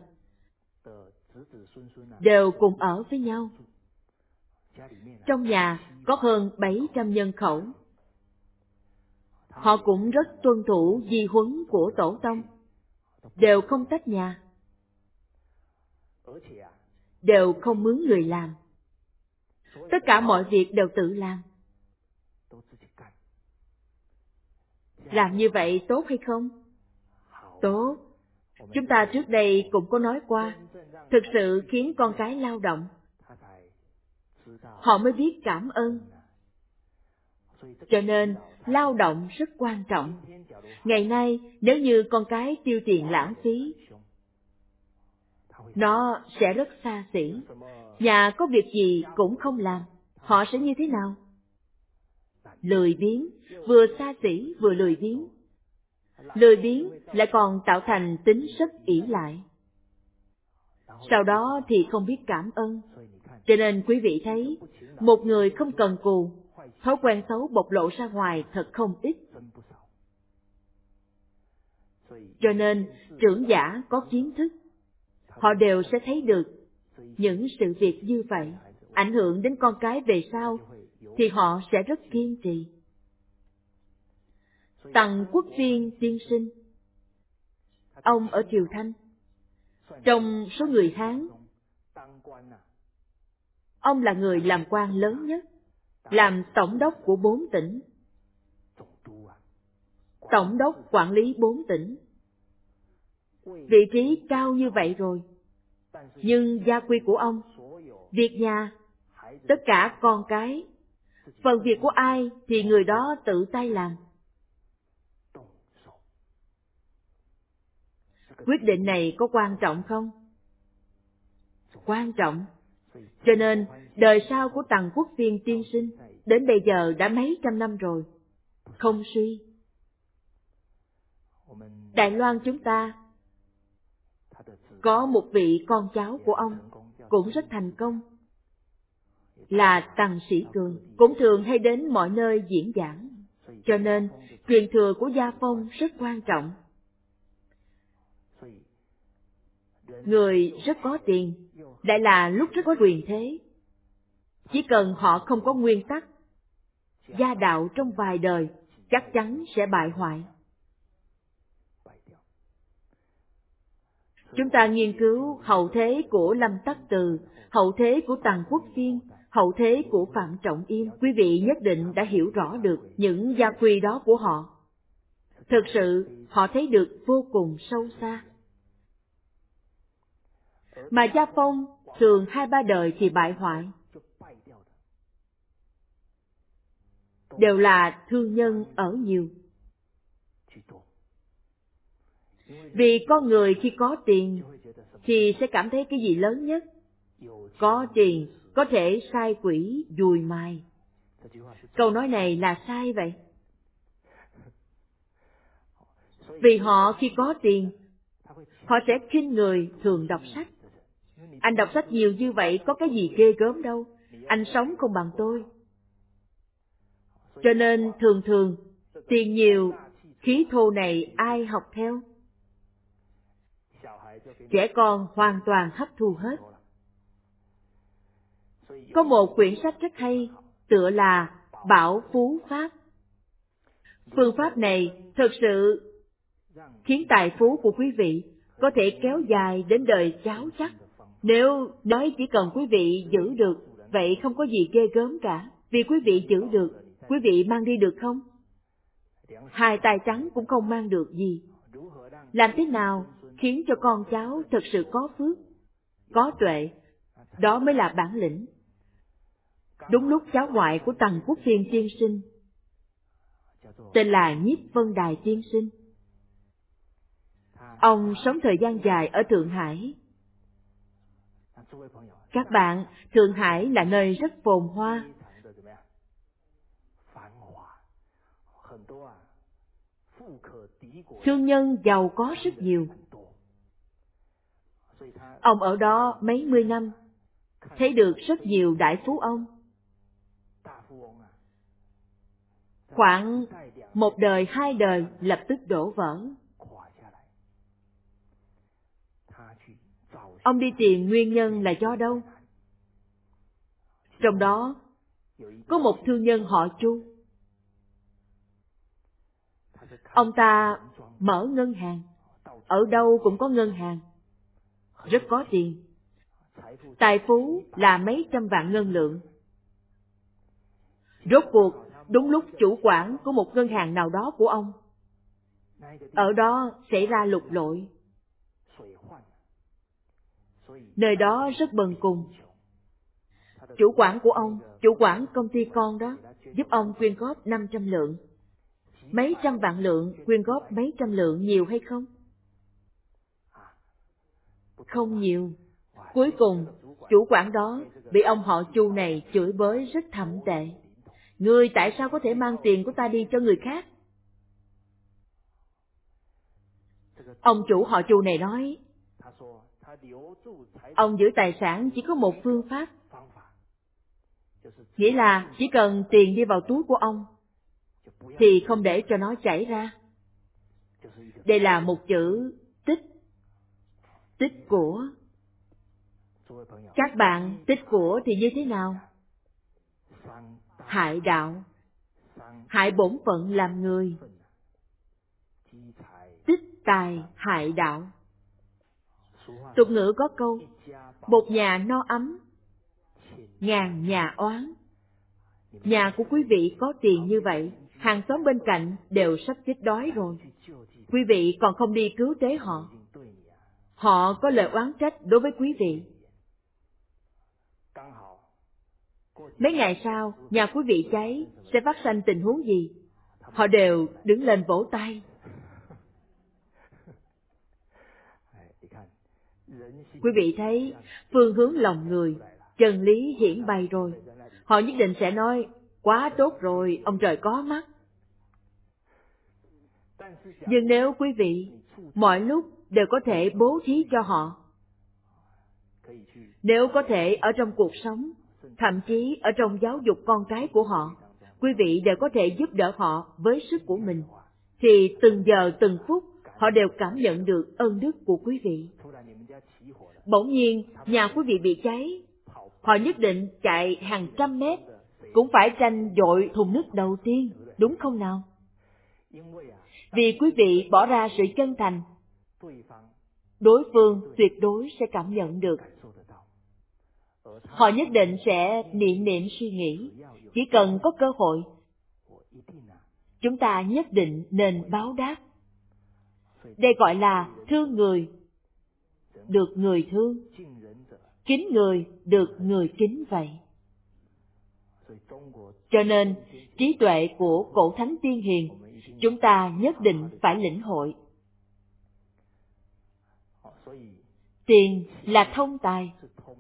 đều cùng ở với nhau. Trong nhà có hơn bảy trăm nhân khẩu. Họ cũng rất tuân thủ di huấn của tổ tông, đều không tách nhà, đều không mướn người làm. Tất cả mọi việc đều tự làm. Làm như vậy tốt hay không? Tốt. Chúng ta trước đây cũng có nói qua, thực sự khiến con cái lao động, họ mới biết cảm ơn. Cho nên, lao động rất quan trọng. Ngày nay, nếu như con cái tiêu tiền lãng phí, nó sẽ rất xa xỉ. Nhà có việc gì cũng không làm, họ sẽ như thế nào? Lười biếng, vừa xa xỉ vừa lười biếng. Lười biếng lại còn tạo thành tính rất ỷ lại. Sau đó thì không biết cảm ơn. Cho nên quý vị thấy, một người không cần cù, thói quen xấu bộc lộ ra ngoài thật không ít. Cho nên, trưởng giả có kiến thức, họ đều sẽ thấy được những sự việc như vậy, ảnh hưởng đến con cái về sau, thì họ sẽ rất kiên trì. Tằng Quốc Phiên tiên sinh, ông ở Triều Thanh, trong số người Hán, ông là người làm quan lớn nhất, làm tổng đốc của bốn tỉnh. Tổng đốc quản lý bốn tỉnh. Vị trí cao như vậy rồi. Nhưng gia quy của ông, việc nhà, tất cả con cái, phần việc của ai thì người đó tự tay làm. Quyết định này có quan trọng không? Quan trọng. Cho nên, đời sau của Tằng Quốc Phiên tiên sinh, đến bây giờ đã mấy trăm năm rồi, không suy. Đài Loan chúng ta, có một vị con cháu của ông, cũng rất thành công, là Tằng Sĩ Cường, cũng thường hay đến mọi nơi diễn giảng. Cho nên, truyền thừa của gia phong rất quan trọng. Người rất có tiền, lại là lúc rất có quyền thế. Chỉ cần họ không có nguyên tắc, gia đạo trong vài đời chắc chắn sẽ bại hoại. Chúng ta nghiên cứu hậu thế của Lâm Tắc Từ, hậu thế của Tằng Quốc Phiên, hậu thế của Phạm Trọng Im, quý vị nhất định đã hiểu rõ được những gia quy đó của họ. Thực sự, họ thấy được vô cùng sâu xa. Mà gia phong thường hai ba đời thì bại hoại. Đều là thương nhân ở nhiều. Vì con người khi có tiền thì sẽ cảm thấy cái gì lớn nhất? Có tiền có thể sai quỷ dùi mài. Câu nói này là sai vậy. Vì họ khi có tiền, họ sẽ khinh người thường đọc sách. Anh đọc sách nhiều như vậy có cái gì ghê gớm đâu, anh sống không bằng tôi. Cho nên thường thường, tiền nhiều, khí thô này ai học theo? Trẻ con hoàn toàn hấp thu hết. Có một quyển sách rất hay, tựa là Bảo Phú Pháp. Phương pháp này thực sự khiến tài phú của quý vị có thể kéo dài đến đời cháu chắc. Nếu nói chỉ cần quý vị giữ được, vậy không có gì ghê gớm cả. Vì quý vị giữ được, quý vị mang đi được không? Hai tay trắng cũng không mang được gì. Làm thế nào khiến cho con cháu thật sự có phước, có tuệ, đó mới là bản lĩnh. Đúng lúc cháu ngoại của Tằng Quốc Phiên tiên sinh, tên là Nhiếp Vân Đài tiên sinh, ông sống thời gian dài ở Thượng Hải. Các bạn, Thượng Hải là nơi rất phồn hoa. Thương nhân giàu có rất nhiều. Ông ở đó mấy mươi năm, thấy được rất nhiều đại phú ông. Khoảng một đời, hai đời lập tức đổ vỡ. Ông đi tìm nguyên nhân là do đâu? Trong đó, có một thương nhân họ Chu. Ông ta mở ngân hàng, ở đâu cũng có ngân hàng, rất có tiền. Tài phú là mấy trăm vạn ngân lượng. Rốt cuộc, đúng lúc chủ quản của một ngân hàng nào đó của ông, ở đó xảy ra lục lội. Nơi đó rất bần cùng. Chủ quản của ông, chủ quản công ty con đó, giúp ông quyên góp năm trăm lượng. Mấy trăm vạn lượng quyên góp mấy trăm lượng nhiều hay không? Không nhiều. Cuối cùng, chủ quản đó bị ông họ Chu này chửi bới rất thậm tệ. Ngươi tại sao có thể mang tiền của ta đi cho người khác? Ông chủ họ Chu này nói, ông giữ tài sản chỉ có một phương pháp, Nghĩa là chỉ cần tiền đi vào túi của ông, thì không để cho nó chảy ra. Đây là một chữ tích. Tích của. Các bạn, tích của thì như thế nào? Hại đạo. Hại bổn phận làm người. Tích tài hại đạo. Tục ngữ có câu, một nhà no ấm, ngàn nhà oán. Nhà của quý vị có tiền như vậy, hàng xóm bên cạnh đều sắp chết đói rồi. Quý vị còn không đi cứu tế họ. Họ có lời oán trách đối với quý vị. Mấy ngày sau, nhà quý vị cháy, sẽ phát sinh tình huống gì? Họ đều đứng lên vỗ tay. Quý vị thấy, phương hướng lòng người, chân lý hiển bày rồi. Họ nhất định sẽ nói, quá tốt rồi, ông trời có mắt. Nhưng nếu quý vị, mọi lúc đều có thể bố thí cho họ, nếu có thể ở trong cuộc sống, thậm chí ở trong giáo dục con cái của họ, quý vị đều có thể giúp đỡ họ với sức của mình, thì từng giờ từng phút, họ đều cảm nhận được ơn đức của quý vị. Bỗng nhiên, nhà quý vị bị cháy, họ nhất định chạy hàng trăm mét, cũng phải tranh dội thùng nước đầu tiên, đúng không nào? Vì quý vị bỏ ra sự chân thành, đối phương tuyệt đối sẽ cảm nhận được. Họ nhất định sẽ niệm niệm suy nghĩ, chỉ cần có cơ hội, chúng ta nhất định nên báo đáp. Đây gọi là thương người, được người thương, kính người, được người kính vậy. Cho nên, trí tuệ của cổ thánh tiên hiền, chúng ta nhất định phải lĩnh hội. Tiền là thông tài.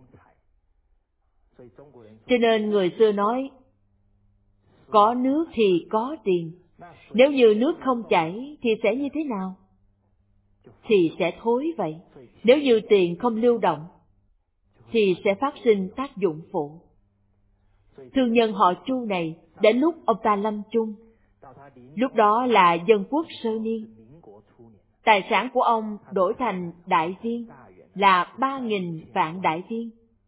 Cho nên người xưa nói, có nước thì có tiền. Nếu như nước không chảy thì sẽ như thế nào? Thì sẽ thối vậy. Nếu như tiền không lưu động, thì sẽ phát sinh tác dụng phụ. Thương nhân họ Chu này, đến lúc ông ta lâm chung, lúc đó là dân quốc sơ niên. Tài sản của ông đổi thành đại viên, là ba nghìn vạn đại viên.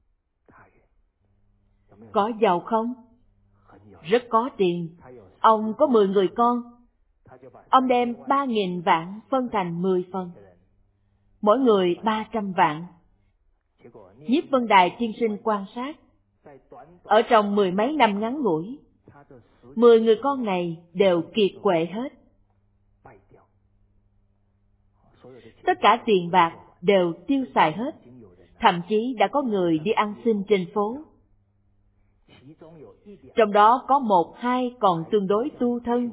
Có giàu không? Rất có tiền. Ông có mười người con. Ông đem ba nghìn vạn phân thành mười phần. Mỗi người ba trăm vạn. Nhiếp Vân Đài tiên sinh quan sát, ở trong mười mấy năm ngắn ngủi, mười người con này đều kiệt quệ hết. Tất cả tiền bạc đều tiêu xài hết. Thậm chí đã có người đi ăn xin trên phố. Trong đó có một hai còn tương đối tu thân,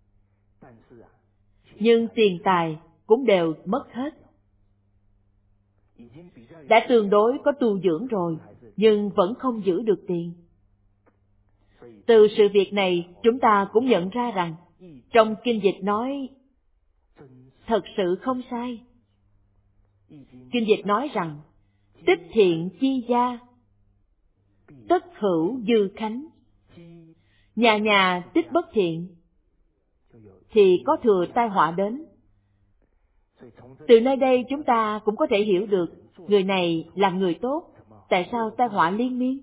nhưng tiền tài cũng đều mất hết. Đã tương đối có tu dưỡng rồi, nhưng vẫn không giữ được tiền. Từ sự việc này, chúng ta cũng nhận ra rằng, trong kinh dịch nói, thật sự không sai. Kinh dịch nói rằng, tích thiện chi gia, tất hữu dư khánh. Nhà nhà tích bất thiện, thì có thừa tai họa đến. Từ nơi đây chúng ta cũng có thể hiểu được, người này làm người tốt, tại sao tai họa liên miên?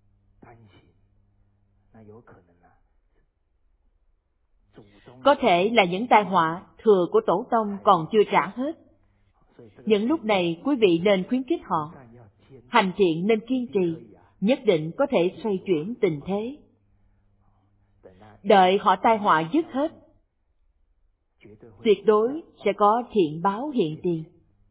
Có thể là những tai họa thừa của tổ tông còn chưa trả hết. Những lúc này quý vị nên khuyến khích họ, hành thiện nên kiên trì, nhất định có thể xoay chuyển tình thế. Đợi họ tai họa dứt hết, tuyệt đối sẽ có thiện báo hiện tiền.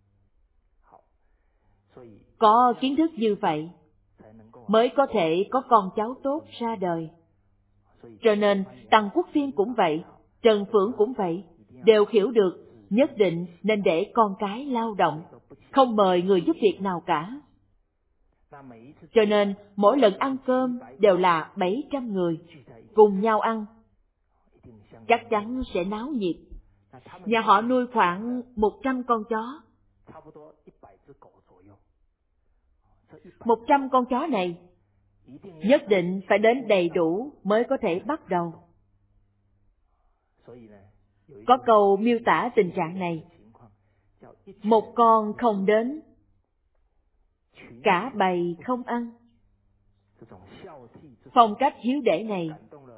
Có kiến thức như vậy, mới có thể có con cháu tốt ra đời. Cho nên, Tăng Quốc Phiên cũng vậy, Trần Phưởng cũng vậy, đều hiểu được nhất định nên để con cái lao động, không mời người giúp việc nào cả. Cho nên, mỗi lần ăn cơm đều là bảy trăm người, cùng nhau ăn. Chắc chắn sẽ náo nhiệt. Nhà họ nuôi khoảng một trăm con chó. Một trăm con chó này, nhất định phải đến đầy đủ mới có thể bắt đầu. Có câu miêu tả tình trạng này: một con không đến, cả bầy không ăn. Phong cách hiếu để này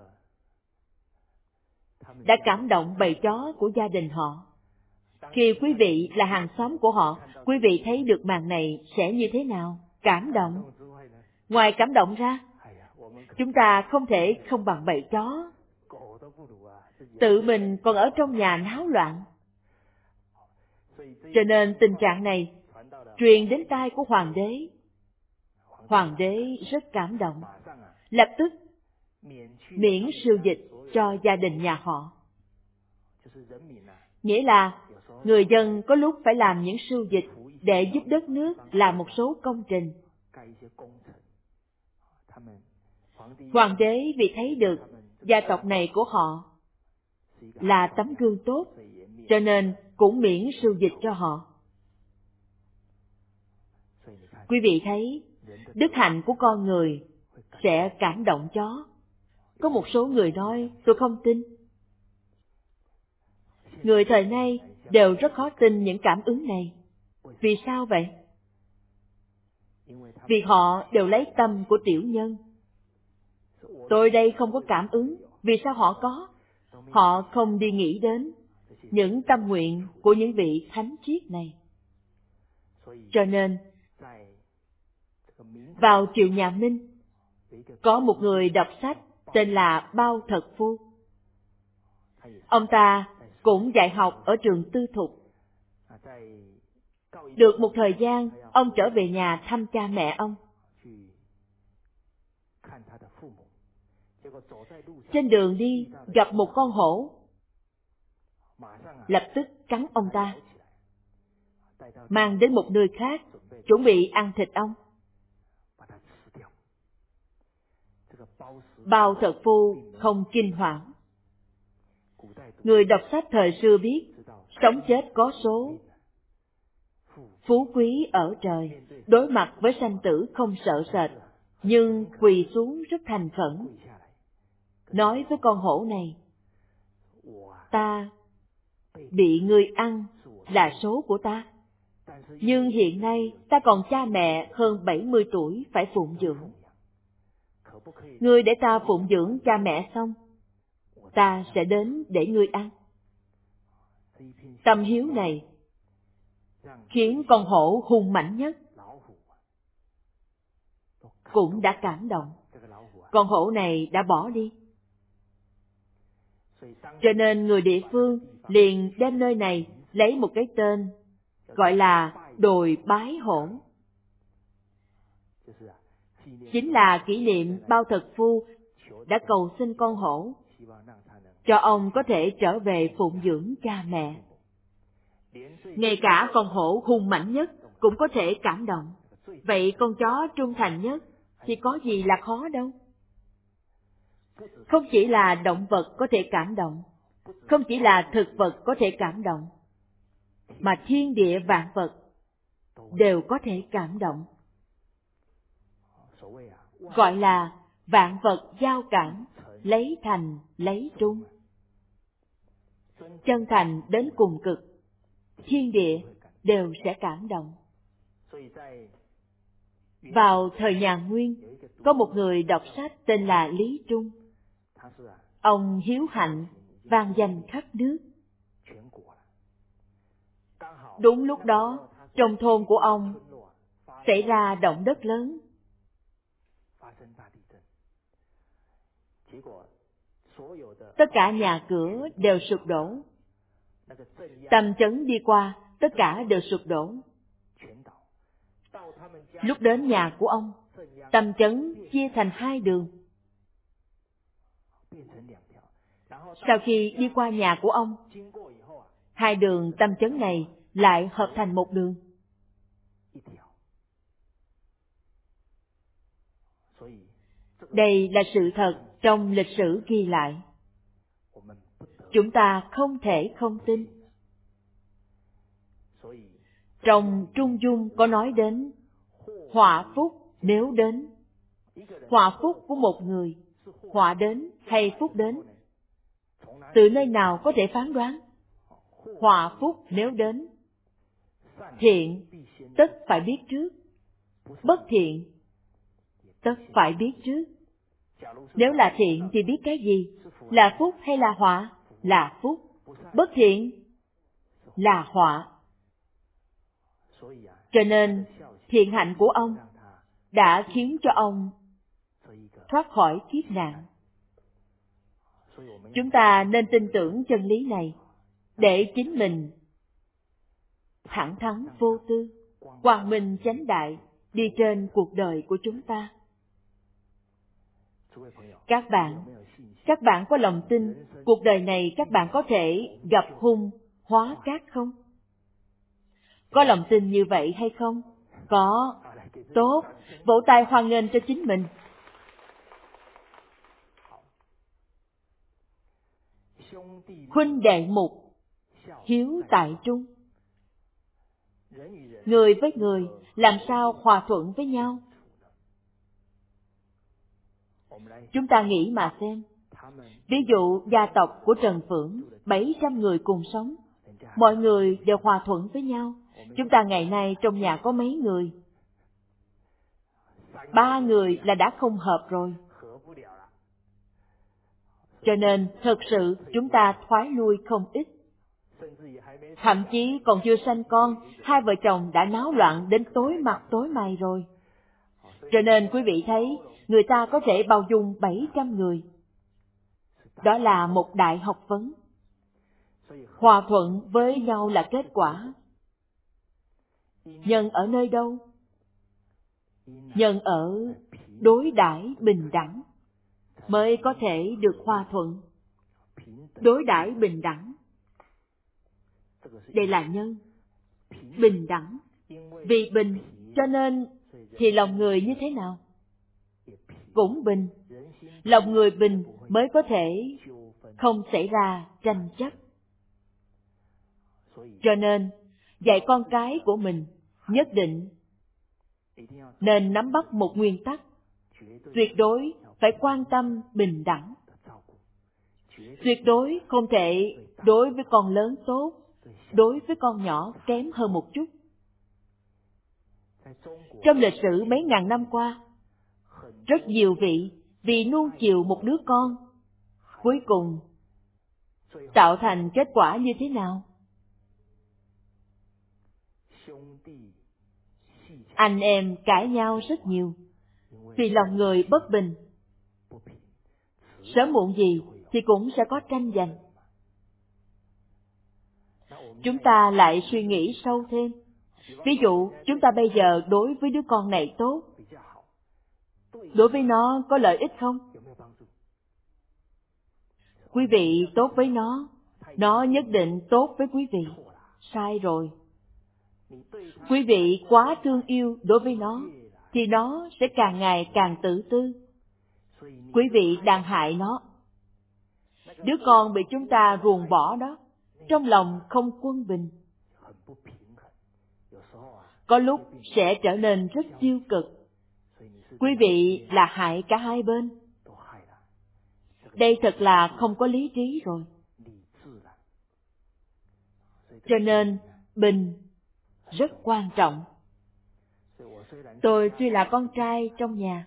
đã cảm động bầy chó của gia đình họ. Khi quý vị là hàng xóm của họ, quý vị thấy được màn này sẽ như thế nào? Cảm động. Ngoài cảm động ra, chúng ta không thể không bằng bầy chó. Tự mình còn ở trong nhà náo loạn. Cho nên tình trạng này truyền đến tai của hoàng đế. Hoàng đế rất cảm động, lập tức miễn siêu dịch cho gia đình nhà họ. Nghĩa là người dân có lúc phải làm những siêu dịch để giúp đất nước làm một số công trình. Hoàng đế vì thấy được gia tộc này của họ là tấm gương tốt, cho nên cũng miễn siêu dịch cho họ. Quý vị thấy, đức hạnh của con người sẽ cảm động chó. Có một số người nói, tôi không tin. Người thời nay đều rất khó tin những cảm ứng này. Vì sao vậy? Vì họ đều lấy tâm của tiểu nhân. Tôi đây không có cảm ứng, vì sao họ có? Họ không đi nghĩ đến những tâm nguyện của những vị thánh triết này. Cho nên, vào triều nhà Minh, có một người đọc sách tên là Bao Thật Phu. Ông ta cũng dạy học ở trường tư thục. Được một thời gian, ông trở về nhà thăm cha mẹ ông. Trên đường đi, gặp một con hổ. Lập tức cắn ông ta. Mang đến một nơi khác, chuẩn bị ăn thịt ông. Bao Thật Phu không kinh hoàng. Người đọc sách thời xưa biết, sống chết có số, phú quý ở trời, đối mặt với sanh tử không sợ sệt, nhưng quỳ xuống rất thành khẩn. Nói với con hổ này, ta bị ngươi ăn là số của ta, nhưng hiện nay ta còn cha mẹ hơn bảy mươi tuổi phải phụng dưỡng. Ngươi để ta phụng dưỡng cha mẹ xong, ta sẽ đến để ngươi ăn. Tâm hiếu này khiến con hổ hung mãnh nhất cũng đã cảm động. Con hổ này đã bỏ đi. Cho nên người địa phương liền đem nơi này lấy một cái tên gọi là đồi bái hổ. Chính là kỷ niệm Bao Thật Phu đã cầu xin con hổ cho ông có thể trở về phụng dưỡng cha mẹ. Ngay cả con hổ hung mãnh nhất cũng có thể cảm động. Vậy con chó trung thành nhất thì có gì là khó đâu. Không chỉ là động vật có thể cảm động, không chỉ là thực vật có thể cảm động, mà thiên địa vạn vật đều có thể cảm động. Gọi là vạn vật giao cảm, lấy thành lấy trung. Chân thành đến cùng cực, thiên địa đều sẽ cảm động. Vào thời nhà Nguyên, có một người đọc sách tên là Lý Trung. Ông hiếu hạnh, vang danh khắp nước. Đúng lúc đó, trong thôn của ông xảy ra động đất lớn. Tất cả nhà cửa đều sụp đổ. Tầm chấn đi qua, tất cả đều sụp đổ. Lúc đến nhà của ông, tầm chấn chia thành hai đường. Sau khi đi qua nhà của ông, hai đường tầm chấn này lại hợp thành một đường. Đây là sự thật trong lịch sử ghi lại. Chúng ta không thể không tin. Trong Trung Dung có nói đến họa phúc nếu đến, Họa phúc của một người, họa đến hay phúc đến, từ nơi nào có thể phán đoán? Họa phúc nếu đến, thiện tất phải biết trước, bất thiện tất phải biết trước. Nếu là thiện thì biết cái gì? Là phúc hay là họa? Là phúc. Bất thiện là họa. Cho nên, thiện hạnh của ông đã khiến cho ông thoát khỏi kiếp nạn. Chúng ta nên tin tưởng chân lý này, để chính mình thẳng thắn vô tư, quang minh chánh đại, đi trên cuộc đời của chúng ta. Các bạn, các bạn có lòng tin cuộc đời này các bạn có thể gặp hung, hóa cát không? Có lòng tin như vậy hay không? Có. Tốt, vỗ tay hoan nghênh cho chính mình. Huynh đệ mục, hiếu tại trung. Người với người làm sao hòa thuận với nhau? Chúng ta nghĩ mà xem. Ví dụ gia tộc của Trần Phượng, bảy trăm người cùng sống, mọi người đều hòa thuận với nhau. Chúng ta ngày nay trong nhà có mấy người? Ba người là đã không hợp rồi. Cho nên, thật sự, chúng ta thoái lui không ít. Thậm chí còn chưa sanh con, hai vợ chồng đã náo loạn đến tối mặt tối mày rồi. Cho nên quý vị thấy, người ta có thể bao dung bảy trăm người. Đó là một đại học vấn. Hòa thuận với nhau là kết quả. Nhân ở nơi đâu? Nhân ở đối đãi bình đẳng mới có thể được hòa thuận. Đối đãi bình đẳng, đây là nhân. Bình đẳng, vì bình cho nên thì lòng người như thế nào? Cũng bình. Lòng người bình mới có thể không xảy ra tranh chấp. Cho nên dạy con cái của mình nhất định nên nắm bắt một nguyên tắc, tuyệt đối phải quan tâm bình đẳng. Tuyệt đối không thể đối với con lớn tốt, đối với con nhỏ kém hơn một chút. Trong lịch sử mấy ngàn năm qua, rất nhiều vị vì nuông chiều một đứa con, cuối cùng tạo thành kết quả như thế nào? Anh em cãi nhau rất nhiều, vì lòng người bất bình. Sớm muộn gì thì cũng sẽ có tranh giành. Chúng ta lại suy nghĩ sâu thêm. Ví dụ, chúng ta bây giờ đối với đứa con này tốt, đối với nó có lợi ích không? Quý vị tốt với nó, nó nhất định tốt với quý vị. Sai rồi. Quý vị quá thương yêu đối với nó, thì nó sẽ càng ngày càng tự tư. Quý vị đang hại nó. Đứa con bị chúng ta ruồng bỏ đó, trong lòng không quân bình. Có lúc sẽ trở nên rất tiêu cực. Quý vị là hại cả hai bên. Đây thật là không có lý trí rồi. Cho nên, bình rất quan trọng. Tôi tuy là con trai trong nhà,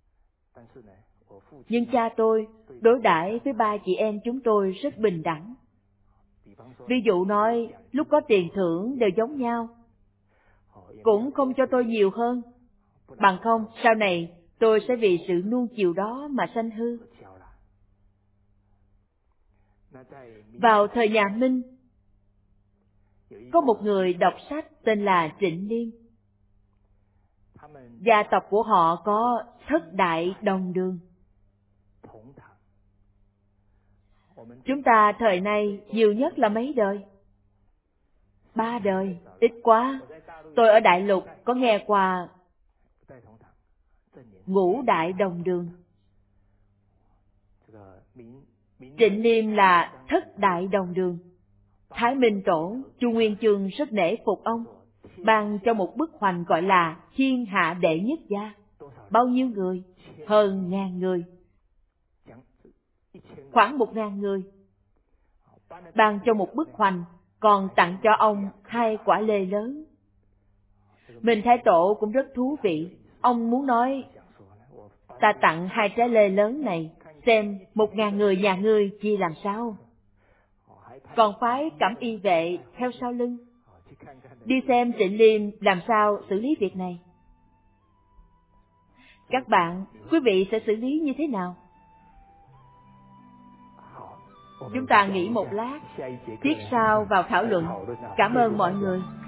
nhưng cha tôi đối đãi với ba chị em chúng tôi rất bình đẳng. Ví dụ nói, lúc có tiền thưởng đều giống nhau, cũng không cho tôi nhiều hơn. Bằng không, sau này tôi sẽ vì sự nuông chiều đó mà sanh hư. Vào thời nhà Minh, có một người đọc sách tên là Trịnh Niên. Gia tộc của họ có thất đại đồng đường. Chúng ta thời nay nhiều nhất là mấy đời? Ba đời, ít quá. Tôi ở Đại Lục có nghe qua ngũ đại đồng đường. Trịnh Niên là thất đại đồng đường. Thái Minh Tổ, Chu Nguyên Chương rất nể phục ông, ban cho một bức hoành gọi là Thiên Hạ Đệ Nhất Gia. Bao nhiêu người? Hơn ngàn người. Khoảng một ngàn người. Ban cho một bức hoành, còn tặng cho ông hai quả lê lớn. Mình Thái Tổ cũng rất thú vị. Ông muốn nói, ta tặng hai trái lê lớn này, xem một ngàn người nhà ngươi chia làm sao. Còn phái Cẩm Y vệ theo sau lưng. Đi xem Trịnh Liêm làm sao xử lý việc này. Các bạn, quý vị sẽ xử lý như thế nào? Chúng ta nghỉ một lát, tiết sau vào thảo luận. Cảm ơn mọi người.